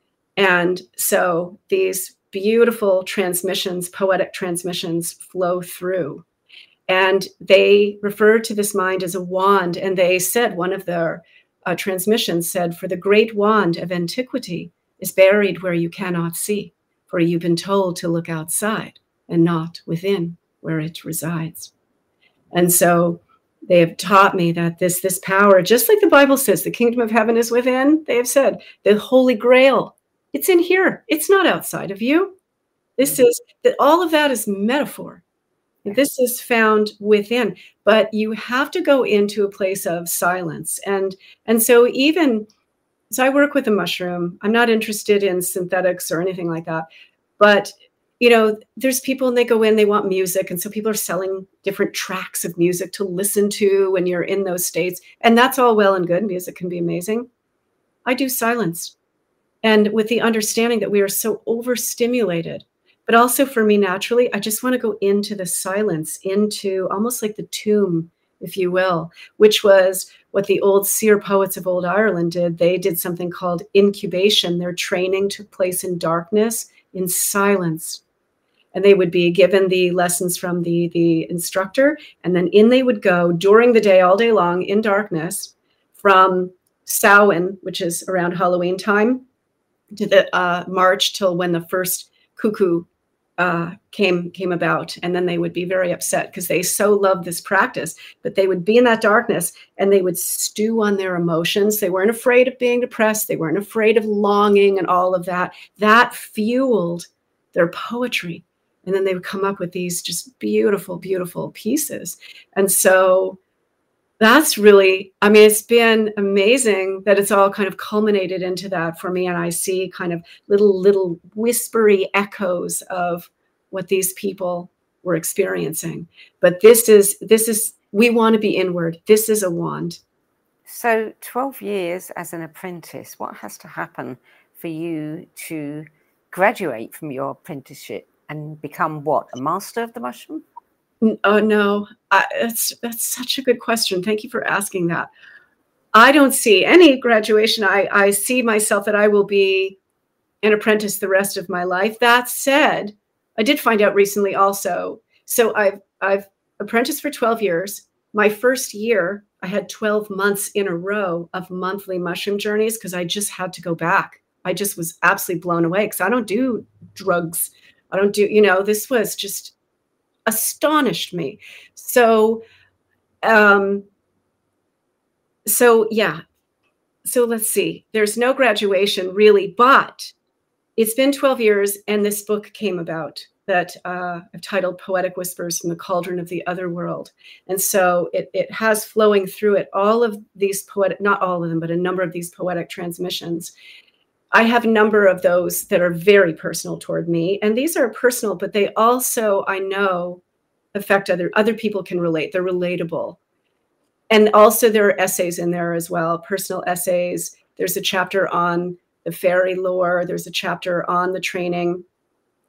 And so these beautiful transmissions, poetic transmissions, flow through. And they refer to this mind as a wand. And they said, one of their uh, transmissions said, for the great wand of antiquity is buried where you cannot see. For you've been told to look outside and not within where it resides. And so they have taught me that this, this power, just like the Bible says, the kingdom of heaven is within, they have said, the Holy Grail, it's in here. It's not outside of you. This is, that all of that is metaphor. This is found within, but you have to go into a place of silence. And, and so even, so I work with a mushroom. I'm not interested in synthetics or anything like that. But, you know, there's people and they go in, they want music. And so people are selling different tracks of music to listen to when you're in those states. And that's all well and good. Music can be amazing. I do silence. And with the understanding that we are so overstimulated, but also for me naturally, I just want to go into the silence, into almost like the tomb, if you will, which was what the old seer poets of old Ireland did. They did something called incubation. Their training took place in darkness, in silence. And they would be given the lessons from the, the instructor. And then in they would go during the day, all day long, in darkness, from Samhain, which is around Halloween time, to the uh, March till when the first cuckoo Uh, came came about. And then they would be very upset because they so loved this practice, but they would be in that darkness and they would stew on their emotions. They weren't afraid of being depressed. They weren't afraid of longing and all of that. That fueled their poetry. And then they would come up with these just beautiful, beautiful pieces. And so that's really, I mean, it's been amazing that it's all kind of culminated into that for me. And I see kind of little, little whispery echoes of what these people were experiencing. But this is, this is, we want to be inward. This is a wand. So twelve years as an apprentice, what has to happen for you to graduate from your apprenticeship and become what, a master of the mushroom? Oh, no, I, that's, that's such a good question. Thank you for asking that. I don't see any graduation. I, I see myself that I will be an apprentice the rest of my life. That said, I did find out recently also. So I've, I've apprenticed for twelve years. My first year, I had twelve months in a row of monthly mushroom journeys because I just had to go back. I just was absolutely blown away because I don't do drugs. I don't do, you know, this was just astonished me. So, um, so yeah. So let's see, there's no graduation really, but it's been twelve years and this book came about that uh, I've titled Poetic Whispers from the Cauldron of the Other World. And so it, it has flowing through it all of these poetic, not all of them, but a number of these poetic transmissions. I have a number of those that are very personal toward me. And these are personal, but they also, I know, affect other, other people can relate. They're relatable. And also there are essays in there as well, personal essays. There's a chapter on the fairy lore. There's a chapter on the training.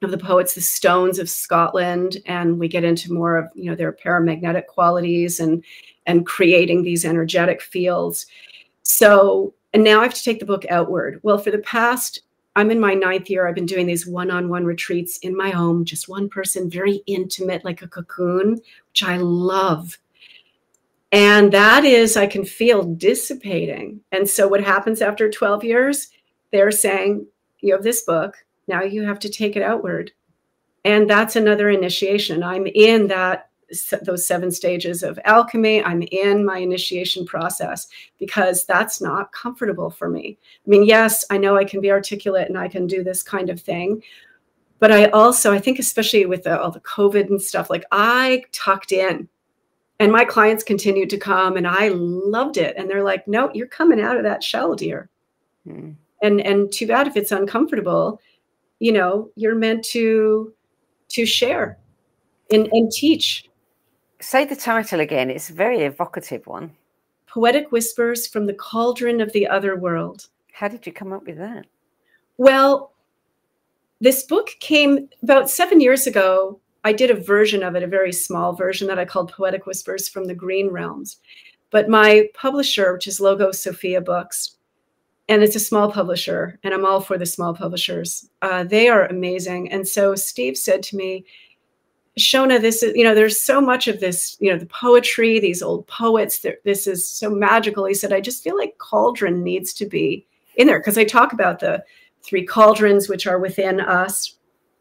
of the poets, the Stones of Scotland, and we get into more of, you know, their paramagnetic qualities and and creating these energetic fields. So, and now I have to take the book outward. Well, for the past, I'm in my ninth year. I've been doing these one-on-one retreats in my home, just one person, very intimate, like a cocoon, which I love. And that is, I can feel dissipating. And so what happens after twelve years, they're saying, you have this book, now you have to take it outward. And that's another initiation. I'm in that, those seven stages of alchemy. I'm in my initiation process because that's not comfortable for me. I mean, yes, I know I can be articulate and I can do this kind of thing. But I also, I think especially with the, all the COVID and stuff, like I tucked in. And my clients continued to come and I loved it. And they're like, no, you're coming out of that shell, dear. Mm. And and too bad if it's uncomfortable, you know, you're meant to, to share and, and teach. Say the title again. It's a very evocative one. Poetic Whispers from the Cauldron of the Other World. How did you come up with that? Well, this book came about seven years ago. I did a version of it, a very small version that I called Poetic Whispers from the Green Realms. But my publisher, which is Logos Sophia Books, and it's a small publisher, and I'm all for the small publishers. Uh, they are amazing. And so Steve said to me, Shona, this is, you know, there's so much of this, you know, the poetry, these old poets, this is so magical. He said, I just feel like Cauldron needs to be in there because I talk about the three cauldrons, which are within us.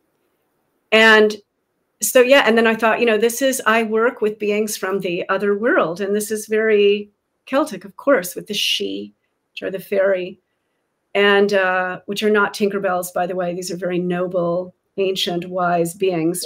And so, yeah. And then I thought, you know, this is, I work with beings from the other world. And this is very Celtic, of course, with the she, which are the fairy, and uh, which are not Tinkerbells, by the way. These are very noble, ancient, wise beings.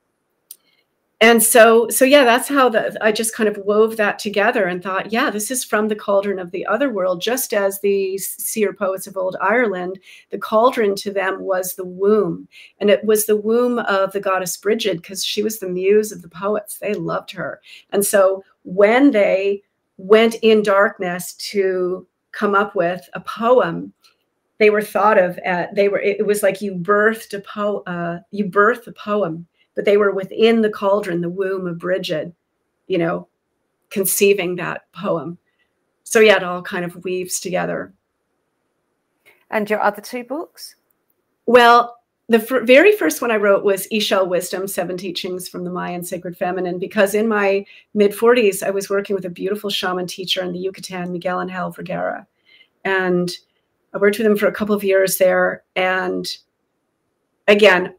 And so, so yeah, that's how the, I just kind of wove that together and thought, yeah, this is from the cauldron of the other world, just as the seer poets of old Ireland, the cauldron to them was the womb. And it was the womb of the goddess Brigid, because she was the muse of the poets. They loved her. And so when they went in darkness to come up with a poem, they were thought of at, they were, it was like you birthed a po, uh, you birthed a poem. But they were within the cauldron, the womb of Brigid, you know, conceiving that poem. So yeah, it all kind of weaves together. And your other two books? Well, the f- very first one I wrote was Ixchel Wisdom, Seven Teachings from the Mayan Sacred Feminine, because in my mid forties, I was working with a beautiful shaman teacher in the Yucatan, Miguel Angel Vergara. And I worked with him for a couple of years there. And again,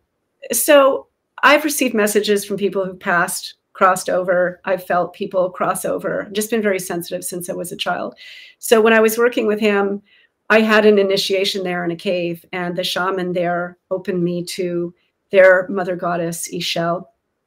so I've received messages from people who've passed, crossed over. I've felt people cross over. I've just been very sensitive since I was a child. So when I was working with him, I had an initiation there in a cave, and the shaman there opened me to their mother goddess, Ixchel.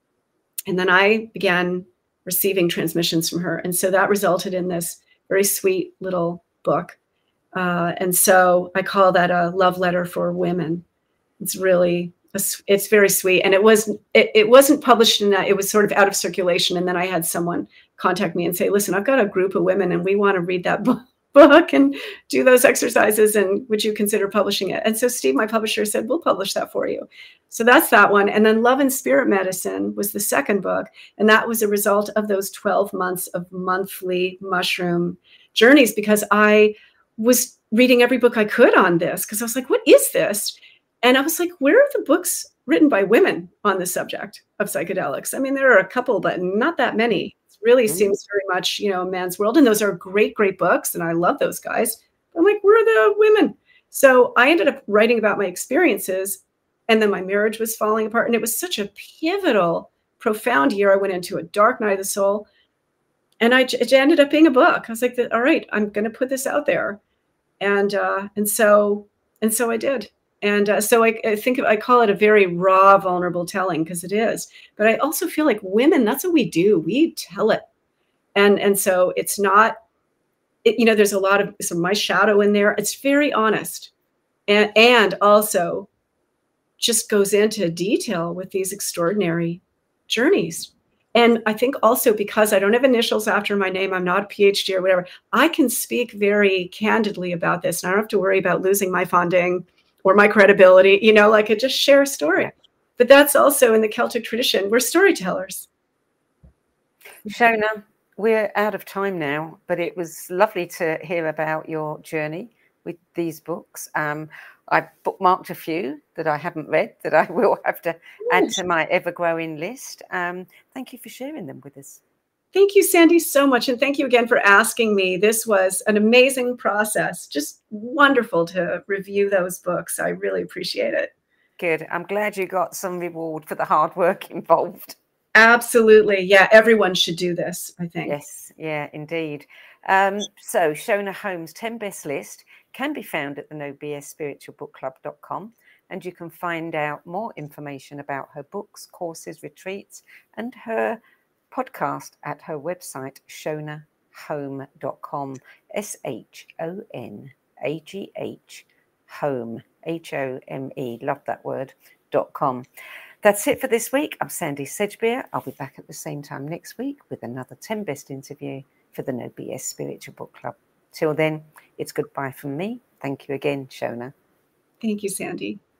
And then I began receiving transmissions from her. And so that resulted in this very sweet little book. Uh, and so I call that a love letter for women. It's really... It's very sweet. And it was, it, it wasn't published in that, it was sort of out of circulation. And then I had someone contact me and say, listen, I've got a group of women and we want to read that book and do those exercises. And would you consider publishing it? And so Steve, my publisher, said, we'll publish that for you. So that's that one. And then Love and Spirit Medicine was the second book. And that was a result of those twelve months of monthly mushroom journeys, because I was reading every book I could on this, because I was like, what is this? And I was like, where are the books written by women on the subject of psychedelics? I mean, there are a couple, but not that many. It really mm-hmm. seems very much, you know, a man's world. And those are great, great books. And I love those guys. I'm like, where are the women? So I ended up writing about my experiences. And then my marriage was falling apart. And it was such a pivotal, profound year. I went into a dark night of the soul. And I, it ended up being a book. I was like, all right, I'm going to put this out there. And uh, and so and so I did. And uh, so I, I think I call it a very raw, vulnerable telling, because it is. But I also feel like women, that's what we do. We tell it. And and so it's not, it, you know, there's a lot of some my shadow in there. It's very honest. And, and also just goes into detail with these extraordinary journeys. And I think also because I don't have initials after my name, I'm not a PhD or whatever, I can speak very candidly about this. And I don't have to worry about losing my funding or my credibility, you know, like I just share a story. but that's also in the Celtic tradition. We're storytellers. Shona, we're out of time now, but it was lovely to hear about your journey with these books. Um, I bookmarked a few that I haven't read that I will have to add to my ever-growing list. Um, thank you for sharing them with us. Thank you, Sandy, so much. And thank you again for asking me. This was an amazing process. Just wonderful to review those books. I really appreciate it. Good. I'm glad you got some reward for the hard work involved. Absolutely. Yeah, everyone should do this, I think. Yes, yeah, indeed. Um, so Shona Holmes' ten Best List can be found at the no b s spiritual book club dot com, and you can find out more information about her books, courses, retreats, and her podcast at her website, shona home dot com, S H O N A G H, home, H O M E, love that word, dot com. That's it for this week. I'm Sandy Sedgbeer. I'll be back at the same time next week with another ten Best interview for the No B S Spiritual Book Club. Till then, it's goodbye from me. Thank you again, Shona. Thank you, Sandy.